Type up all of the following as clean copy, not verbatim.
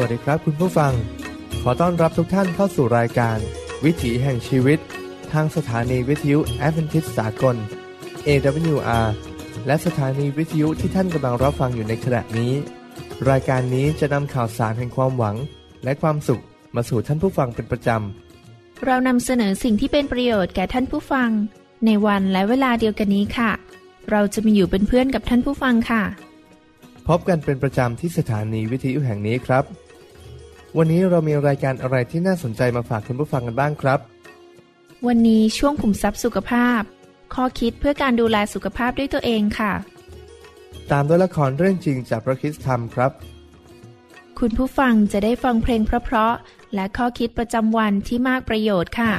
วัสดีครับคุณผู้ฟังขอต้อนรับทุกท่านเข้าสู่รายการวิถีแห่งชีวิตทางสถานีวิทยุแอดเวนทิสต์สากล AWR และสถานีวิทยุที่ท่านกำลังรับฟังอยู่ในขณะนี้รายการนี้จะนำข่าวสารแห่งความหวังและความสุขมาสู่ท่านผู้ฟังเป็นประจำเรานำเสนอสิ่งที่เป็นประโยชน์แก่ท่านผู้ฟังในวันและเวลาเดียวกันนี้ค่ะเราจะมาอยู่เป็นเพื่อนกับท่านผู้ฟังค่ะพบกันเป็นประจำที่สถานีวิทยุแห่งนี้ครับวันนี้เรามีรายการอะไรที่น่าสนใจมาฝากคุณผู้ฟังกันบ้างครับวันนี้ช่วงขุมทรัพย์สุขภาพข้อคิดเพื่อการดูแลสุขภาพด้วยตัวเองค่ะตามด้วยละครเรื่องจริงจากพระคริสตธรรมครับคุณผู้ฟังจะได้ฟังเพลงเพราะๆและข้อคิดประจำวันที่มากประโยชน์ค่ะ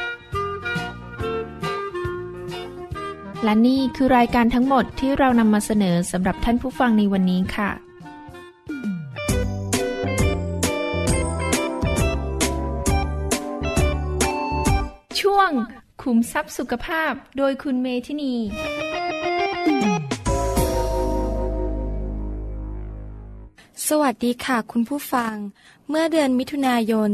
และนี่คือรายการทั้งหมดที่เรานำมาเสนอสำหรับท่านผู้ฟังในวันนี้ค่ะช่วงขุมทรัพย์สุขภาพโดยคุณเมธินีสวัสดีค่ะคุณผู้ฟังเมื่อเดือนมิถุนายน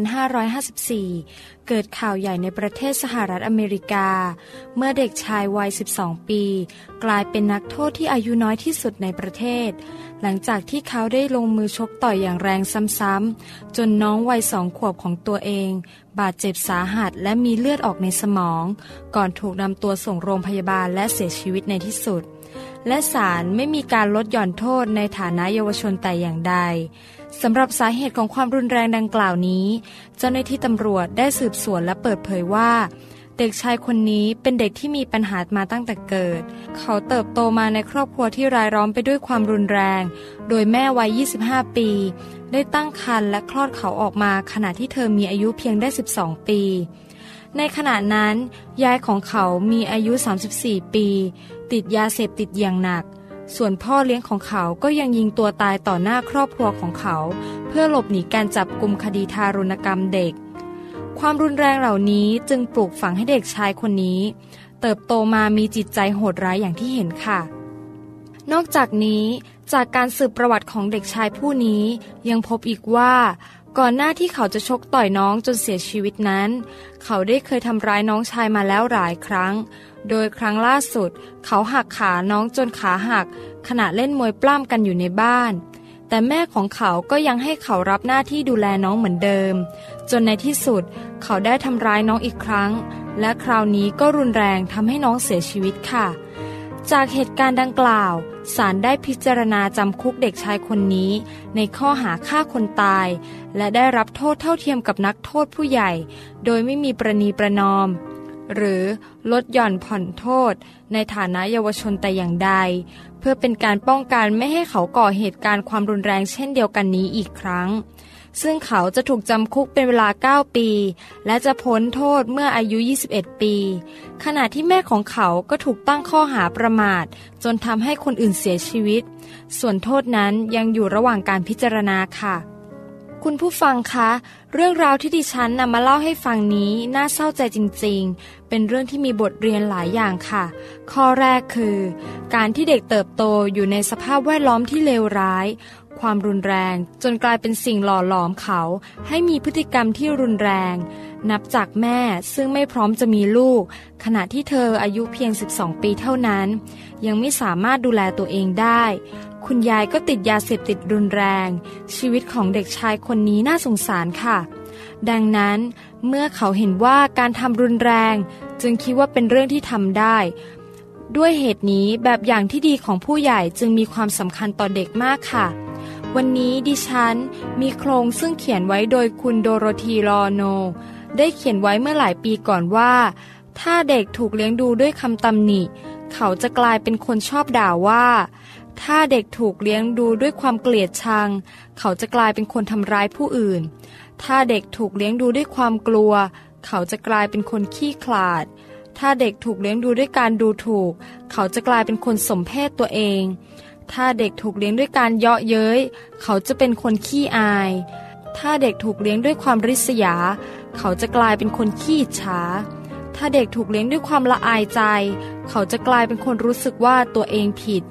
2554 เกิดข่าวใหญ่ในประเทศสหรัฐอเมริกาเมื่อเด็กชายวัย 12 ปีกลายเป็นนักโทษที่อายุน้อยที่สุดในประเทศหลังจากที่เขาได้ลงมือชกต่อยอย่างแรงซ้ำๆจนน้องวัย2 ขวบของตัวเองบาดเจ็บสาหัสและมีเลือดออกในสมองก่อนถูกนำตัวส่งโรงพยาบาลและเสียชีวิตในที่สุดและศาลไม่มีการลดหย่อนโทษในฐานะเยาวชนแต่อย่างใดสำหรับสาเหตุของความรุนแรงดังกล่าวนี้เจ้าหน้าที่ตำรวจได้สืบสวนและเปิดเผยว่าเด็กชายคนนี้เป็นเด็กที่มีปัญหามาตั้งแต่เกิดเขาเติบโตมาในครอบครัวที่รายล้อมไปด้วยความรุนแรงโดยแม่วัย 25 ปีได้ตั้งครรภ์และคลอดเขาออกมาขณะที่เธอมีอายุเพียงได้ 12 ปีในขณะนั้นยายของเขามีอายุ 34 ปีติดยาเสพติดอย่างหนักส่วนพ่อเลี้ยงของเขาก็ยังยิงตัวตายต่อหน้าครอบครัวของเขาเพื่อหลบหนีการจับกุมคดีทารุณกรรมเด็กความรุนแรงเหล่านี้จึงปลูกฝังให้เด็กชายคนนี้เติบโตมามีจิตใจโหดร้ายอย่างที่เห็นค่ะนอกจากนี้จากการสืบประวัติของเด็กชายผู้นี้ยังพบอีกว่าก่อนหน้าที่เขาจะชกต่อยน้องจนเสียชีวิตนั้นเขาได้เคยทำร้ายน้องชายมาแล้วหลายครั้งโดยครั้งล่าสุดเขาหักขาน้องจนขาหักขณะเล่นมวยปล้ำกันอยู่ในบ้านแต่แม่ของเขาก็ยังให้เขารับหน้าที่ดูแลน้องเหมือนเดิมจนในที่สุดเขาได้ทำร้ายน้องอีกครั้งและคราวนี้ก็รุนแรงทำให้น้องเสียชีวิตค่ะจากเหตุการณ์ดังกล่าวศาลได้พิจารณาจำคุกเด็กชายคนนี้ในข้อหาฆ่าคนตายและได้รับโทษเท่าเทียมกับนักโทษผู้ใหญ่โดยไม่มีประนีประนอมหรือลดหย่อนผ่อนโทษในฐานะเยาวชนแต่อย่างใดเพื่อเป็นการป้องกันไม่ให้เขาก่อเหตุการณ์ความรุนแรงเช่นเดียวกันนี้อีกครั้งซึ่งเขาจะถูกจำคุกเป็นเวลา9 ปีและจะพ้นโทษเมื่ออายุ21 ปีขณะที่แม่ของเขาก็ถูกตั้งข้อหาประมาทจนทำให้คนอื่นเสียชีวิตส่วนโทษนั้นยังอยู่ระหว่างการพิจารณาค่ะคุณผู้ฟังคะเรื่องราวที่ดิฉันนำมาเล่าให้ฟังนี้น่าเศร้าใจจริงๆเป็นเรื่องที่มีบทเรียนหลายอย่างค่ะข้อแรกคือการที่เด็กเติบโตอยู่ในสภาพแวดล้อมที่เลวร้ายความรุนแรงจนกลายเป็นสิ่งหล่อหลอมเขาให้มีพฤติกรรมที่รุนแรงนับจากแม่ซึ่งไม่พร้อมจะมีลูกขณะที่เธออายุเพียง12 ปีเท่านั้นยังไม่สามารถดูแลตัวเองได้คุณยายก็ติดยาเสพติดรุนแรงชีวิตของเด็กชายคนนี้น่าสงสารค่ะดังนั้นเมื่อเขาเห็นว่าการทำรุนแรงจึงคิดว่าเป็นเรื่องที่ทำได้ด้วยเหตุนี้แบบอย่างที่ดีของผู้ใหญ่จึงมีความสำคัญต่อเด็กมากค่ะวันนี้ดิฉันมีโครงซึ่งเขียนไว้โดยคุณโดโรธีลอโนได้เขียนไว้เมื่อหลายปีก่อนว่าถ้าเด็กถูกเลี้ยงดูด้วยคำตำหนิเขาจะกลายเป็นคนชอบด่าว่าถ้าเด็กถูกเลี้ยงดูด้วยความเกลียดชังเขาจะกลายเป็นคนทำร้ายผู้อื่นถ้าเด็กถูกเลี้ยงดูด้วยความกลัวเขาจะกลายเป็นคนขี้ขลาดถ้าเด็กถูกเลี้ยงดูด้วยการดูถูกเขาจะกลายเป็นคนสมเพศตัวเองถ้าเด็กถูกเลี้ยงด้วยการเยาะเย้ยเขาจะเป็นคนขี้อายถ้าเด็กถูกเลี้ยงด้วยความริษยาเขาจะกลายเป็นคนขี้อิจฉาถ้าเด็กถูกเลี้ยงด้วยความละอายใจเขาจะกลายเป็นคนรู้สึกว่าตัวเองผิด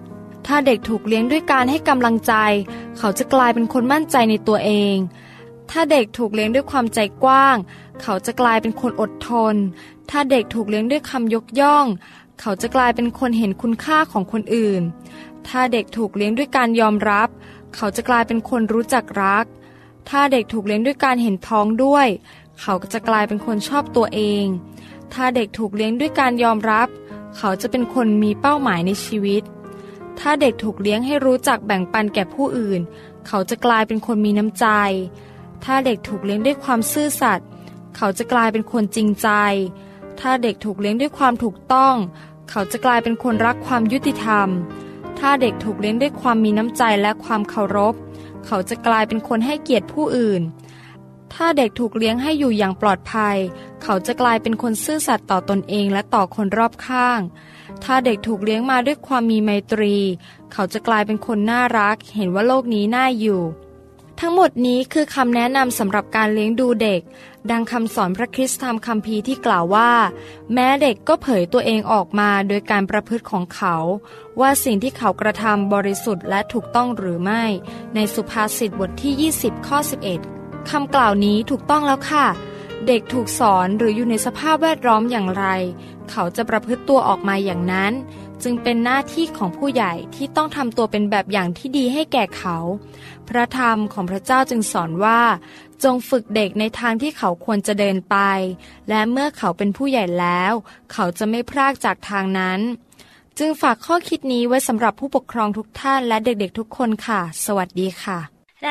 ถ้าเด็กถูกเลี้ยงด้วยการให้กำลังใจเขาจะกลายเป็นคนมั่นใจในตัวเองถ้าเด็กถูกเลี้ยงด้วยความใจกว้างเขาจะกลายเป็นคนอดทนถ้าเด็กถูกเลี้ยงด้วยคำยกย่องเขาจะกลายเป็นคนเห็นคุณค่าของคนอื่นถ้าเด็กถูกเลี้ยงด้วยการยอมรับเขาจะกลายเป็นคนรู้จักรักถ้าเด็กถูกเลี้ยงด้วยการเห็นพ้องด้วยเขาก็จะกลายเป็นคนชอบตัวเองถ้าเด็กถูกเลี้ยงด้วยการยอมรับเขาจะเป็นคนมีเป้าหมายในชีวิตถ้าเด็กถูกเลี้ยงให้รู้จักแบ่งปันแก่ผู้อื่นเขาจะกลายเป็นคนมีน้ำใจถ้าเด็กถูกเลี้ยงด้วยความซื่อสัตย์เขาจะกลายเป็นคนจริงใจถ้าเด็กถูกเลี้ยงด้วยความถูกต้องเขาจะกลายเป็นคนรักความยุติธรรมถ้าเด็กถูกเลี้ยงด้วยความมีน้ำใจและความเคารพเขาจะกลายเป็นคนให้เกียรติผู้อื่นถ้าเด็กถูกเลี้ยงให้อยู่อย่างปลอดภัยเขาจะกลายเป็นคนซื่อสัตย์ต่อตนเองและต่อคนรอบข้างถ้าเด็กถูกเลี้ยงมาด้วยความมีไมตรีเขาจะกลายเป็นคนน่ารักเห็นว่าโลกนี้น่าอยู่ทั้งหมดนี้คือคำแนะนำสำหรับการเลี้ยงดูเด็กดังคำสอนพระคริสต์ธรรมคัมภีร์ที่กล่าวว่าแม้เด็กก็เผยตัวเองออกมาโดยการประพฤติของเขาว่าสิ่งที่เขากระทำบริสุทธิ์และถูกต้องหรือไม่ในสุภาษิตบทที่20ข้อ11คำกล่าวนี้ถูกต้องแล้วค่ะเด็กถูกสอนหรืออยู่ในสภาพแวดล้อมอย่างไรเขาจะประพฤติตัวออกมาอย่างนั้นจึงเป็นหน้าที่ของผู้ใหญ่ที่ต้องทำตัวเป็นแบบอย่างที่ดีให้แก่เขาพระธรรมของพระเจ้าจึงสอนว่าจงฝึกเด็กในทางที่เขาควรจะเดินไปและเมื่อเขาเป็นผู้ใหญ่แล้วเขาจะไม่พรากจากทางนั้นจึงฝากข้อคิดนี้ไว้สำหรับผู้ปกครองทุกท่านและเด็กๆทุกคนค่ะสวัสดีค่ะ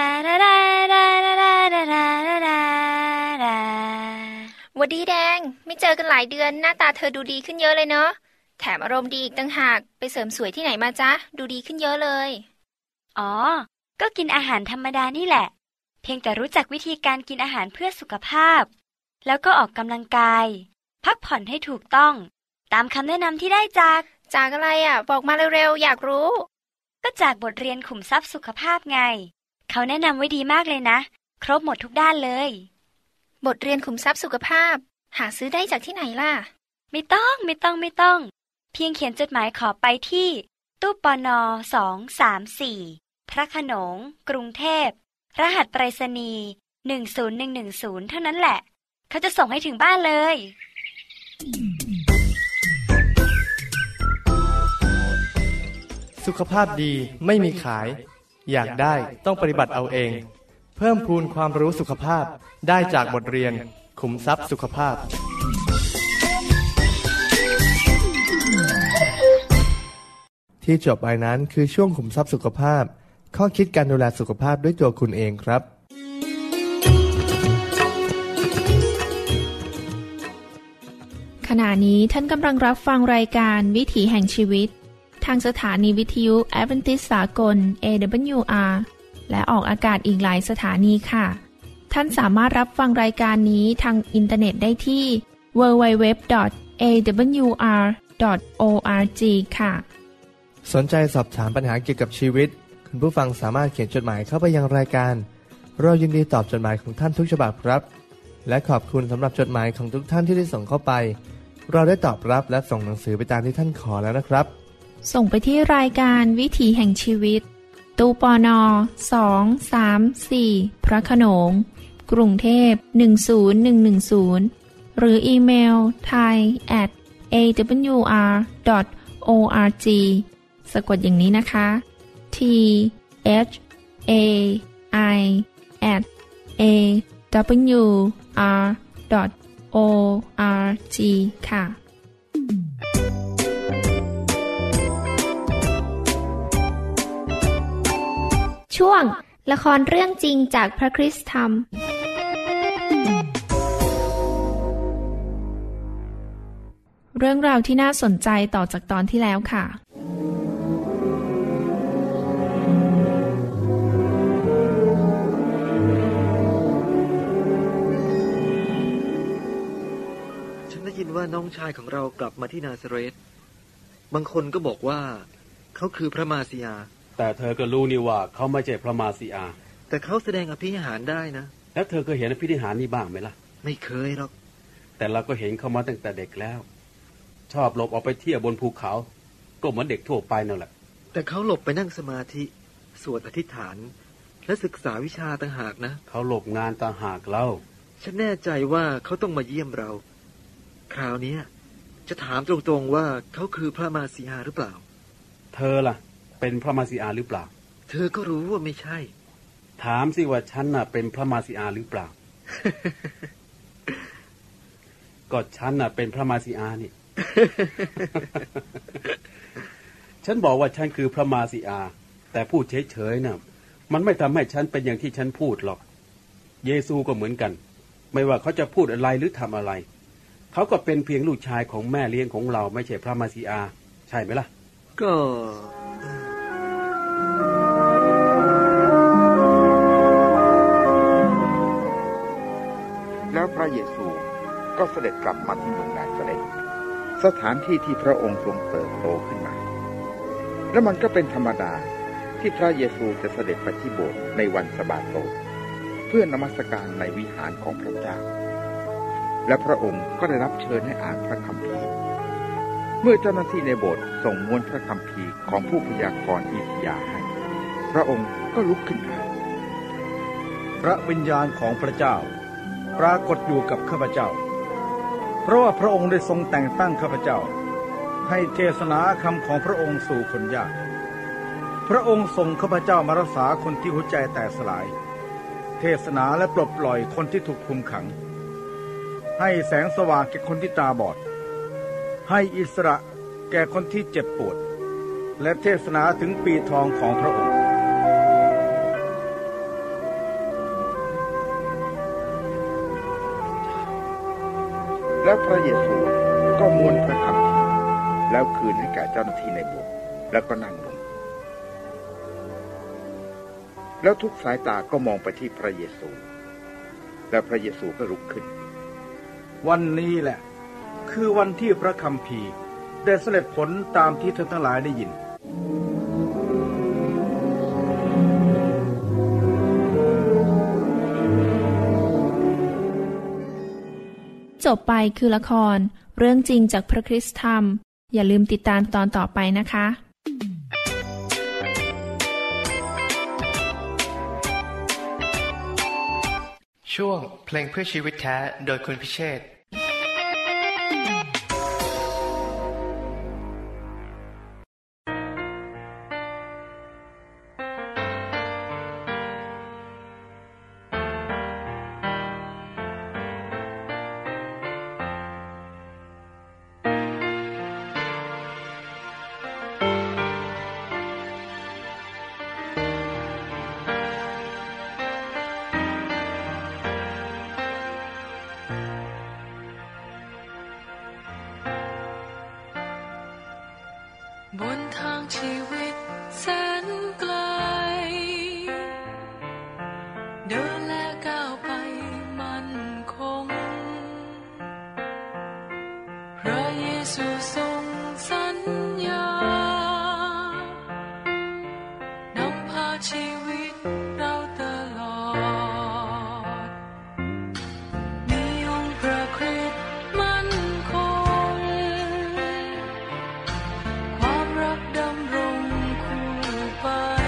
หวัดดีแดงไม่เจอกันหลายเดือนหน้าตาเธอดูดีขึ้นเยอะเลยเนาะแถมอารมณ์ดีอีกต่างหากไปเสริมสวยที่ไหนมาจ๊ะดูดีขึ้นเยอะเลยอ๋อก็กินอาหารธรรมดานี่แหละเพียงแต่รู้จักวิธีการกินอาหารเพื่อสุขภาพแล้วก็ออกกำลังกายพักผ่อนให้ถูกต้องตามคำแนะนำที่ได้จากอะไรอ่ะบอกมาเร็วๆอยากรู้ก็จากบทเรียนขุมทรัพย์สุขภาพไงเขาแนะนำไว้ดีมากเลยนะครบหมดทุกด้านเลยบทเรียนขุมทรัพย์สุขภาพหาซื้อได้จากที่ไหนล่ะไม่ต้องเพียงเขียนจดหมายขอไปที่ตู้ปน234พระโขนงกรุงเทพรหัสไปรษณีย์10110เท่านั้นแหละเขาจะส่งให้ถึงบ้านเลยสุขภาพดีไม่มีขายอยากได้ต้องปฏิบัติเอาเองเพิ่มพูนความรู้สุขภาพได้จากบทเรียนขุมทรัพย์สุขภาพที่จบไปนั้นคือช่วงขุมทรัพย์สุขภาพข้อคิดการดูแลสุขภาพด้วยตัวคุณเองครับขณะนี้ท่านกำลังรับฟังรายการวิถีแห่งชีวิตทางสถานีวิทยุแอดเวนทิสต์สากล AWR และออกอากาศอีกหลายสถานีค่ะท่านสามารถรับฟังรายการนี้ทางอินเทอร์เน็ตได้ที่ www.awr.org ค่ะสนใจสอบถามปัญหาเกี่ยวกับชีวิตคุณผู้ฟังสามารถเขียนจดหมายเข้าไปยังรายการเรายินดีตอบจดหมายของท่านทุกฉบับครับและขอบคุณสำหรับจดหมายของทุกท่านที่ได้ส่งเข้าไปเราได้ตอบรับและส่งหนังสือไปตามที่ท่านขอแล้วนะครับส่งไปที่รายการวิถีแห่งชีวิตตู้ปน234พระโขนงกรุงเทพ10110หรืออีเมล thai@awr.org สะกดอย่างนี้นะคะ thai@awr.org ค่ะช่วงละครเรื่องจริงจากพระคริสตธรรมเรื่องราวที่น่าสนใจต่อจากตอนที่แล้วค่ะฉันได้ยินว่าน้องชายของเรากลับมาที่นาซาเรตบางคนก็บอกว่าเขาคือพระมาสียาแต่เธอก็รู้นี่ว่าเขาไม่ใช่พระมาสีอาแต่เขาแสดงอภินิหารได้นะแล้วเธอเคยเห็นอภินิหารนี้บ้างไหมล่ะไม่เคยหรอกแต่เราก็เห็นเขามาตั้งแต่เด็กแล้วชอบหลบออกไปเที่ยวบนภูเขาก็เหมือนเด็กทั่วไปนั่นแหละแต่เขาหลบไปนั่งสมาธิสวดอธิษฐานและศึกษาวิชาต่างหากนะเขาหลบงานต่างหากเล่าฉันแน่ใจว่าเขาต้องมาเยี่ยมเราคราวนี้จะถามตรงๆว่าเขาคือพระมาสีอาหรือเปล่าเธอล่ะเป็นพระมาสีอาหรือเปล่าเธอก็รู้ว่าไม่ใช่ถามสิว่าฉันน่ะเป็นพระมาสีอาหรือเปล่า ก็ฉันน่ะเป็นพระมาสีอานี่ ฉันบอกว่าฉันคือพระมาสีอาแต่พูดเฉยๆน่ะมันไม่ทำให้ฉันเป็นอย่างที่ฉันพูดหรอกเยซูก็เหมือนกันไม่ว่าเขาจะพูดอะไรหรือทำอะไรเขาก็เป็นเพียงลูกชายของแม่เลี้ยงของเราไม่ใช่พระมาสีอาใช่ไหมล่ะก็แล้วพระเยซูก็เสด็จกลับมาที่เมืองนาซาเรตสถานที่ที่พระองค์ทรงเติบโตขึ้นมาและมันก็เป็นธรรมดาที่พระเยซูจะเสด็จไปที่โบสถ์ในวันสะบาโตเพื่อนมัสการในวิหารของพระเจ้าและพระองค์ก็ได้รับเชิญให้อ่านพระคัมภีร์เมื่อเจ้าหน้าที่ในโบสถ์ส่งม้วนพระคัมภีร์ของผู้พยากรณ์อิสยาห์ให้พระองค์ก็ลุกขึ้นอ่านพระวิญญาณของพระเจ้าปรากฏอยู่กับข้าพเจ้าเพราะว่าพระองค์ได้ทรงแต่งตั้งข้าพเจ้าให้เทศนาคำของพระองค์สู่คนยากพระองค์ทรงข้าพเจ้ามารักษาคนที่หัวใจแตกสลายเทศนาและปลดปล่อยคนที่ถูกคุมขังให้แสงสว่างแก่คนที่ตาบอดให้อิสระแก่คนที่เจ็บปวดและเทศนาถึงปีทองของพระองค์แล้วพระเยซูก็ม้วนพระคัมภีร์แล้วคืนให้แก่เจ้าหน้าที่ในโบสถ์แล้วก็นั่งลงแล้วทุกสายตาก็มองไปที่พระเยซูแล้วพระเยซูก็ลุกขึ้นวันนี้แหละคือวันที่พระคัมภีร์ได้สำเร็จผลตามที่ท่านทั้งหลายได้ยินจบไปคือละครเรื่องจริงจากพระคริสตธรรมอย่าลืมติดตามตอนต่อไปนะคะช่วงเพลงเพื่อชีวิตแท้โดยคุณพิเชษฐ์บนทางชีวิตแสนไกลเดินและก้าวไปมั่นคงพระเยซูทรงสัญญานำพาชีวิตเราตลอดมีองค์พระคริสต์มั่นคงความรักดำรงคู่ไป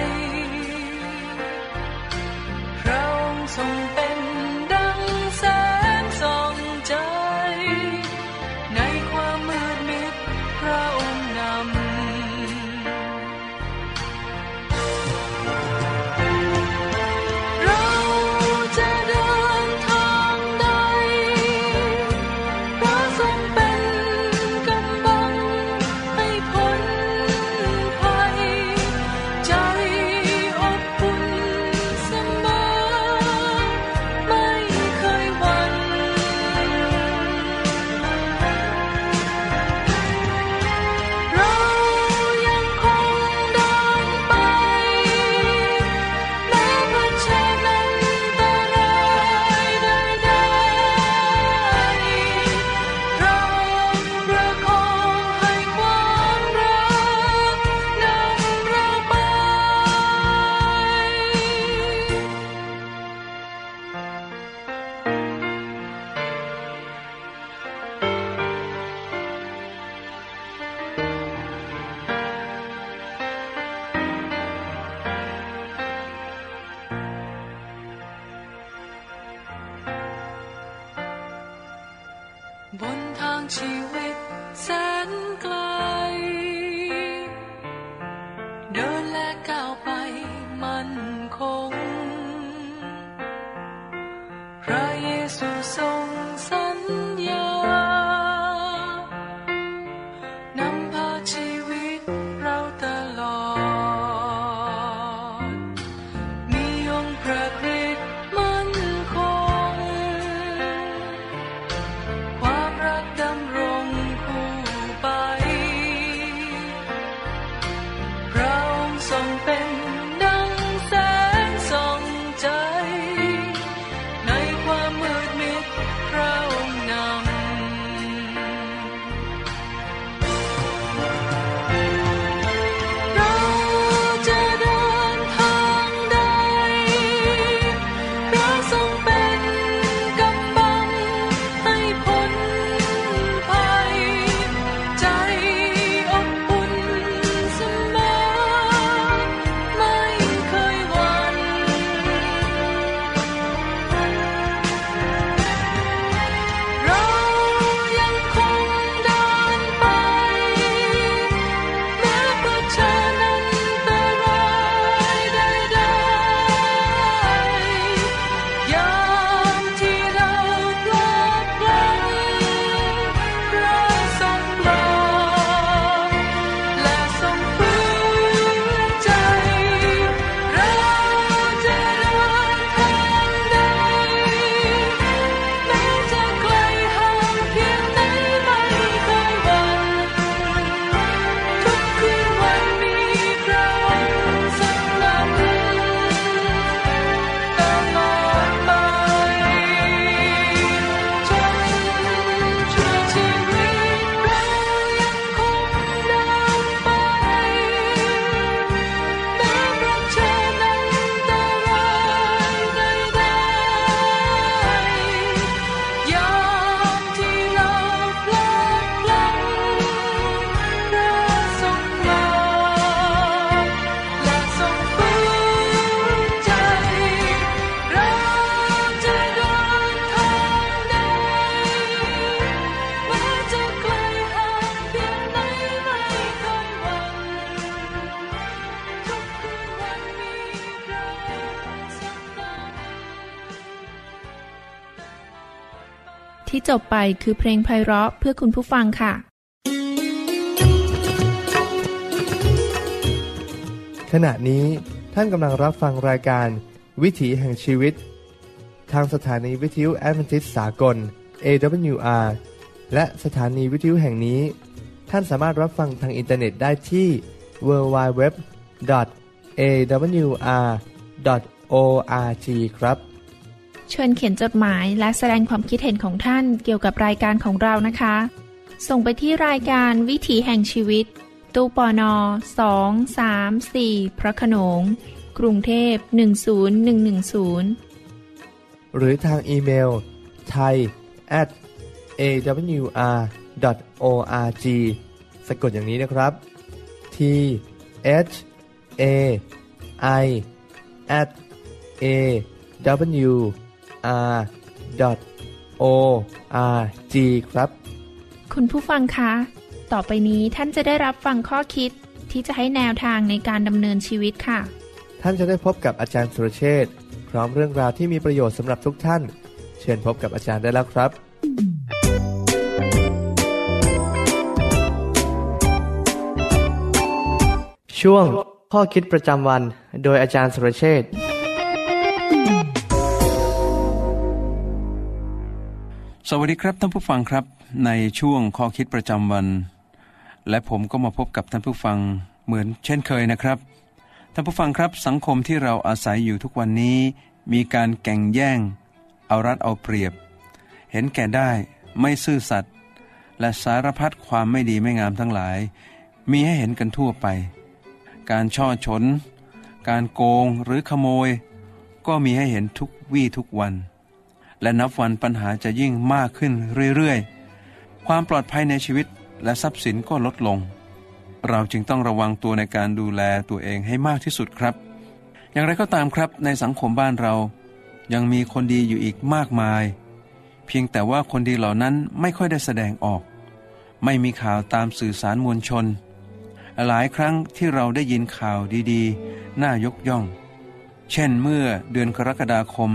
ที่จบไปคือเพลงไพเราะเพื่อคุณผู้ฟังค่ะขณะนี้ท่านกำลังรับฟังรายการวิถีแห่งชีวิตทางสถานีวิทยุแอดเวนทิสต์สากล AWR และสถานีวิทยุแห่งนี้ท่านสามารถรับฟังทางอินเทอร์เน็ตได้ที่ www.awr.org ครับเชิญเขียนจดหมายและแสดงความคิดเห็นของท่านเกี่ยวกับรายการของเรานะคะส่งไปที่รายการวิถีแห่งชีวิตตู้ปน234พระโขนงกรุงเทพ10110 หรือทางอีเมล thai@awr.org สะกดอย่างนี้นะครับ thai@awr.org ครับคุณผู้ฟังคะต่อไปนี้ท่านจะได้รับฟังข้อคิดที่จะให้แนวทางในการดำเนินชีวิตค่ะท่านจะได้พบกับอาจารย์สุรเชษฐ์พร้อมเรื่องราวที่มีประโยชน์สำหรับทุกท่านเชิญพบกับอาจารย์ได้แล้วครับช่วงข้อคิดประจำวันโดยอาจารย์สุรเชษฐ์สวัสดีครับท่านผู้ฟังครับในช่วงข้อคิดประจำวันและผมก็มาพบกับท่านผู้ฟังเหมือนเช่นเคยนะครับท่านผู้ฟังครับสังคมที่เราอาศัยอยู่ทุกวันนี้มีการแข่งแย่งเอารัดเอาเปรียบเห็นแก่ได้ไม่ซื่อสัตย์และสารพัดความไม่ดีไม่งามทั้งหลายมีให้เห็นกันทั่วไปการช่อฉนการโกงหรือขโมยก็มีให้เห็นทุกวี่ทุกวันและนับวันปัญหาจะยิ่งมากขึ้นเรื่อยๆความปลอดภัยในชีวิตและทรัพย์สินก็ลดลงเราจึงต้องระวังตัวในการดูแลตัวเองให้มากที่สุดครับอย่างไรก็ตามครับในสังคมบ้านเรายังมีคนดีอยู่อีกมากมายเพียงแต่ว่าคนดีเหล่านั้นไม่ค่อยได้แสดงออกไม่มีข่าวตามสื่อสารมวลชนหลายครั้งที่เราได้ยินข่าวดีๆน่ายกย่องเช่นเมื่อเดือนกรกฎาคม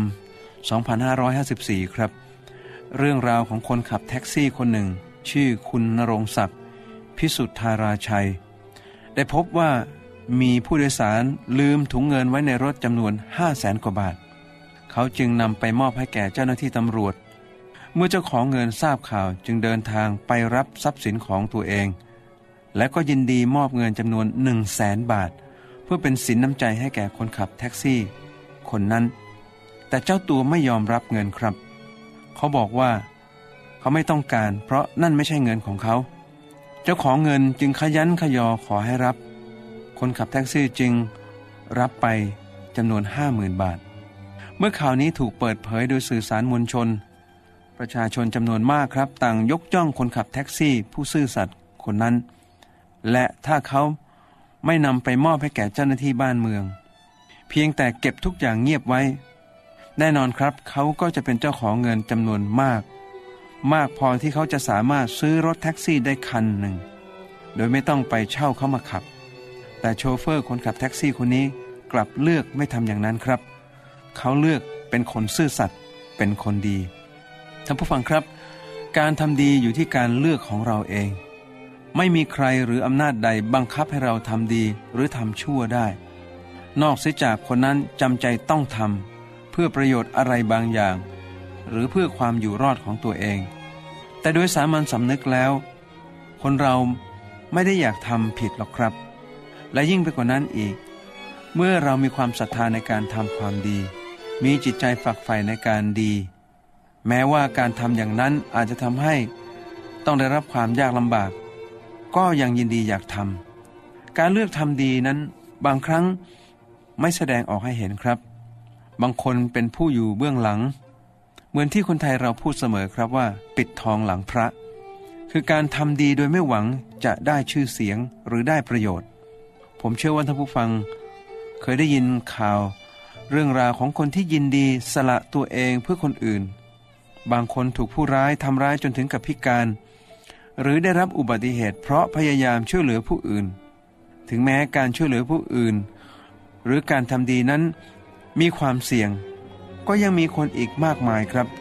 2554ครับเรื่องราวของคนขับแท็กซี่คนหนึ่งชื่อคุณณรงค์ศักดิ์พิสุทธาราชัยได้พบว่ามีผู้โดยสารลืมถุงเงินไว้ในรถจำนวน 500,000 กว่าบาทเขาจึงนำไปมอบให้แก่เจ้าหน้าที่ตำรวจเมื่อเจ้าของเงินทราบข่าวจึงเดินทางไปรับทรัพย์สินของตัวเองและก็ยินดีมอบเงินจำนวน 100,000 บาทเพื่อเป็นสินน้ำใจให้แก่คนขับแท็กซี่คนนั้นแต่เจ้าตัวไม่ยอมรับเงินครับเขาบอกว่าเขาไม่ต้องการเพราะนั่นไม่ใช่เงินของเขาเจ้าของเงินจึงขยันขยอขอให้รับคนขับแท็กซี่จึงรับไปจำนวน 50,000 บาทเมื่อข่าวนี้ถูกเปิดเผยโดยสื่อสารมวลชนประชาชนจำนวนมากครับต่างยกย่องคนขับแท็กซี่ผู้ซื่อสัตย์คนนั้นและถ้าเขาไม่นำไปมอบให้แก่เจ้าหน้าที่บ้านเมืองเพียงแต่เก็บทุกอย่างเงียบไว้แน่นอนครับเขาก็จะเป็นเจ้าของเงินจำนวนมากพอที่เขาจะสามารถซื้อรถแท็กซี่ได้คันหนึ่งโดยไม่ต้องไปเช่าเขามาขับแต่โชเฟอร์คนขับแท็กซี่คนนี้กลับเลือกไม่ทำอย่างนั้นครับเขาเลือกเป็นคนซื่อสัตย์เป็นคนดีท่านผู้ฟังครับการทำดีอยู่ที่การเลือกของเราเองไม่มีใครหรืออำนาจใดบังคับให้เราทำดีหรือทำชั่วได้นอกเสียจากคนนั้นจำใจต้องทำเพื่อประโยชน์อะไรบางอย่างหรือเพื่อความอยู่รอดของตัวเองแต่โดยสามัญสำนึกแล้วคนเราไม่ได้อยากทำผิดหรอกครับและยิ่งไปกว่านั้นอีกเมื่อเรามีความศรัทธาในการทำความดีมีจิตใจฝักใฝ่ในการดีแม้ว่าการทำอย่างนั้นอาจจะทำให้ต้องได้รับความยากลำบากก็ยังยินดีอยากทำการเลือกทำดีนั้นบางครั้งไม่แสดงออกให้เห็นครับบางคนเป็นผู้อยู่เบื้องหลังเหมือนที่คนไทยเราพูดเสมอครับว่าปิดทองหลังพระคือการทำดีโดยไม่หวังจะได้ชื่อเสียงหรือได้ประโยชน์ผมเชื่อว่าท่านผู้ฟังเคยได้ยินข่าวเรื่องราวของคนที่ยินดีสละตัวเองเพื่อคนอื่นบางคนถูกผู้ร้ายทำร้ายจนถึงกับพิการหรือได้รับอุบัติเหตุเพราะพยายามช่วยเหลือผู้อื่นถึงแม้การช่วยเหลือผู้อื่นหรือการทำดีนั้นมีความเสี่ยงก็ยังมีคนอีกมากมายครับ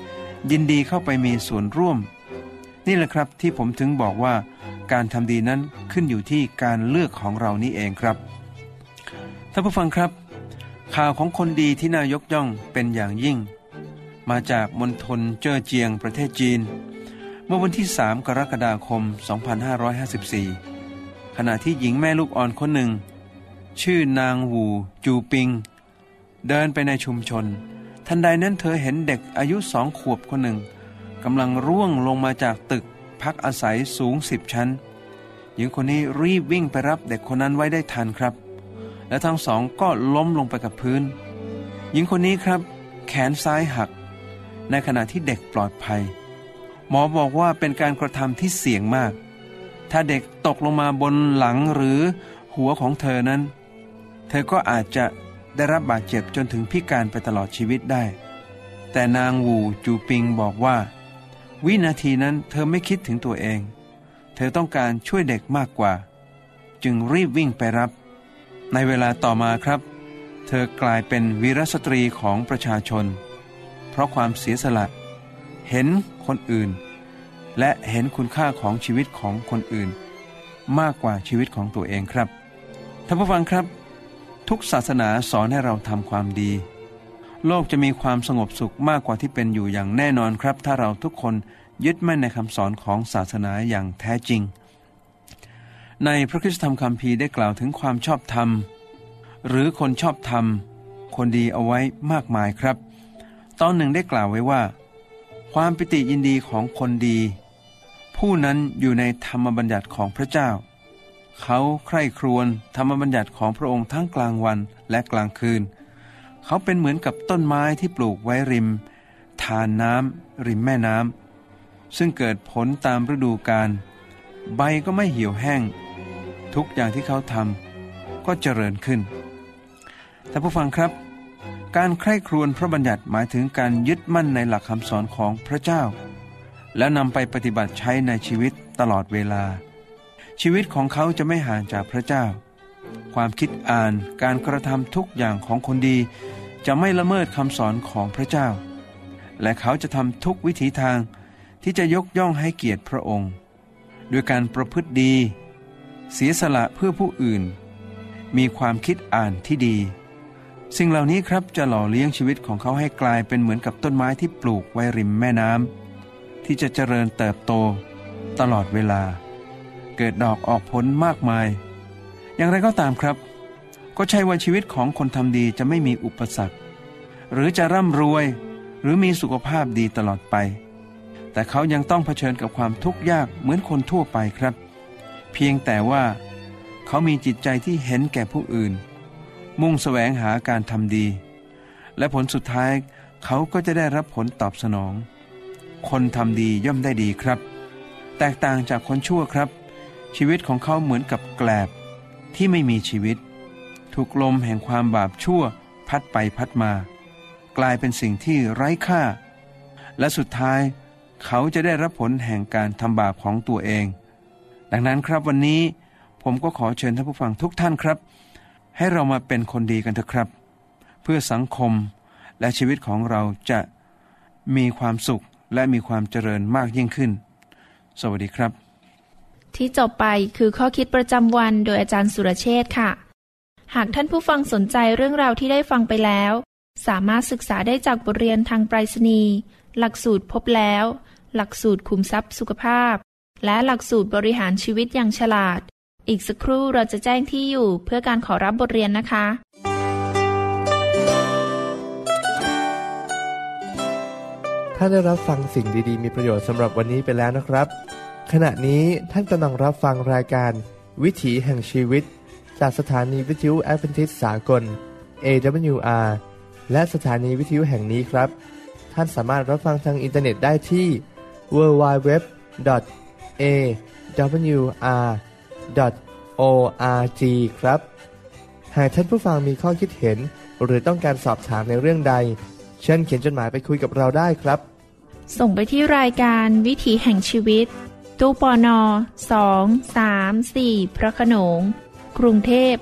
ยินดีเข้าไปมีส่วนร่วมนี่แหละครับที่ผมถึงบอกว่าการทำดีนั้นขึ้นอยู่ที่การเลือกของเรานี่เองครับท่านผู้ฟังครับข่าวของคนดีที่น่ายกย่องเป็นอย่างยิ่งมาจากมณฑลเจ้อเจียงประเทศจีนเมื่อวันที่3 กรกฎาคม 2554 ขณะที่หญิงแม่ลูกอ่อนคนหนึ่งชื่อนางหูจูปิงเดินไปในชุมชนทันใดนั้นเธอเห็นเด็กอายุ2 ขวบคนหนึ่งกำลังร่วงลงมาจากตึกพักอาศัยสูง10 ชั้นหญิงคนนี้รีบวิ่งไปรับเด็กคนนั้นไว้ได้ทันครับและทั้งสองก็ล้มลงไปกับพื้นหญิงคนนี้ครับแขนซ้ายหักในขณะที่เด็กปลอดภัยหมอบอกว่าเป็นการกระทำที่เสี่ยงมากถ้าเด็กตกลงมาบนหลังหรือหัวของเธอนั้นเธอก็อาจจะได้รับบาดเจ็บจนถึงพิการไปตลอดชีวิตได้แต่นางวูจูปิงบอกว่าวินาทีนั้นเธอไม่คิดถึงตัวเองเธอต้องการช่วยเด็กมากกว่าจึงรีบวิ่งไปรับในเวลาต่อมาครับเธอกลายเป็นวีรสตรีของประชาชนเพราะความเสียสละเห็นคนอื่นและเห็นคุณค่าของชีวิตของคนอื่นมากกว่าชีวิตของตัวเองครับท่านผู้ฟังครับทุกศาสนาสอนให้เราทำความดีโลกจะมีความสงบสุขมากกว่าที่เป็นอยู่อย่างแน่นอนครับถ้าเราทุกคนยึดมั่นในคำสอนของศาสนาอย่างแท้จริงในพระคริสตธรรมคัมภีร์ได้กล่าวถึงความชอบธรรมหรือคนชอบธรรมคนดีเอาไว้มากมายครับตอนหนึ่งได้กล่าวไว้ว่าความปิติยินดีของคนดีผู้นั้นอยู่ในธรรมบัญญัติของพระเจ้าเขาใคร่ครวญธรรมบัญญัติของพระองค์ทั้งกลางวันและกลางคืนเขาเป็นเหมือนกับต้นไม้ที่ปลูกไว้ริมทานน้ำริมแม่น้ำซึ่งเกิดผลตามฤดูกาลใบก็ไม่เหี่ยวแห้งทุกอย่างที่เขาทำก็เจริญขึ้นท่านผู้ฟังครับการใคร่ครวญพระบัญญัติหมายถึงการยึดมั่นในหลักคำสอนของพระเจ้าแล้วนำไปปฏิบัติใช้ในชีวิตตลอดเวลาชีวิตของเขาจะไม่ห่างจากพระเจ้าความคิดอ่านการกระทำทุกอย่างของคนดีจะไม่ละเมิดคำสอนของพระเจ้าและเขาจะทำทุกวิถีทางที่จะยกย่องให้เกียรติพระองค์ด้วยการประพฤติดีเสียสละเพื่อผู้อื่นมีความคิดอ่านที่ดีสิ่งเหล่านี้ครับจะหล่อเลี้ยงชีวิตของเขาให้กลายเป็นเหมือนกับต้นไม้ที่ปลูกไว้ริมแม่น้ำที่จะเจริญเติบโตตลอดเวลาเกิดดอกออกผลมากมายอย่างไรก็ตามครับก็ใช่ว่าชีวิตของคนทำดีจะไม่มีอุปสรรคหรือจะร่ำรวยหรือมีสุขภาพดีตลอดไปแต่เขายังต้องเผชิญกับความทุกข์ยากเหมือนคนทั่วไปครับเพียงแต่ว่าเขามีจิตใจที่เห็นแก่ผู้อื่นมุ่งแสวงหาการทำดีและผลสุดท้ายเขาก็จะได้รับผลตอบสนองคนทำดีย่อมได้ดีครับแตกต่างจากคนชั่วครับชีวิตของเขาเหมือนกับแกลบที่ไม่มีชีวิตถูกลมแห่งความบาปชั่วพัดไปพัดมากลายเป็นสิ่งที่ไร้ค่าและสุดท้ายเขาจะได้รับผลแห่งการทำบาปของตัวเองดังนั้นครับวันนี้ผมก็ขอเชิญท่านผู้ฟังทุกท่านครับให้เรามาเป็นคนดีกันเถอะครับเพื่อสังคมและชีวิตของเราจะมีความสุขและมีความเจริญมากยิ่งขึ้นสวัสดีครับที่จบไปคือข้อคิดประจำวันโดยอาจารย์สุรเชษฐ์ค่ะหากท่านผู้ฟังสนใจเรื่องราวที่ได้ฟังไปแล้วสามารถศึกษาได้จากบทเรียนทางไปรษณีย์หลักสูตรพบแล้วหลักสูตรคุมทรัพย์สุขภาพและหลักสูตรบริหารชีวิตอย่างฉลาดอีกสักครู่เราจะแจ้งที่อยู่เพื่อการขอรับบทเรียนนะคะท่านได้รับฟังสิ่งดีๆมีประโยชน์สำหรับวันนี้ไปแล้วนะครับขณะนี้ท่านกำลังรับฟังรายการวิถีแห่งชีวิตจากสถานีวิทยุแอดเวนทิสต์สากล AWR และสถานีวิทยุแห่งนี้ครับท่านสามารถรับฟังทางอินเทอร์เน็ตได้ที่ www.awr.org ครับหากท่านผู้ฟังมีข้อคิดเห็นหรือต้องการสอบถามในเรื่องใดเชิญเขียนจดหมายไปคุยกับเราได้ครับส่งไปที่รายการวิถีแห่งชีวิตตู้ปน234พระโขนงกรุงเทพ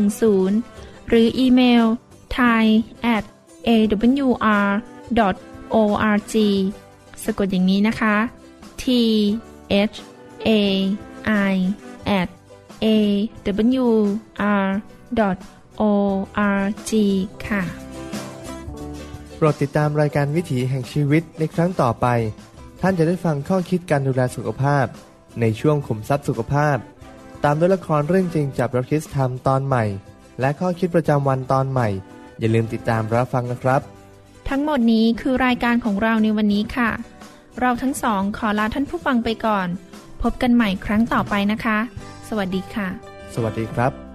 10110หรืออีเมล thai@awr.org org สะกดอย่างนี้นะคะ thai.awr.org ค่ะโปรดติดตามรายการวิถีแห่งชีวิตในครั้งต่อไปท่านจะได้ฟังข้อคิดการดูแลสุขภาพในช่วงขุมทรัพย์สุขภาพตามด้วยละครเรื่องจริงจากพระคริสต์ธรรมตอนใหม่และข้อคิดประจำวันตอนใหม่อย่าลืมติดตามรับฟังนะครับทั้งหมดนี้คือรายการของเราในวันนี้ค่ะเราทั้งสองขอลาท่านผู้ฟังไปก่อนพบกันใหม่ครั้งต่อไปนะคะสวัสดีค่ะสวัสดีครับ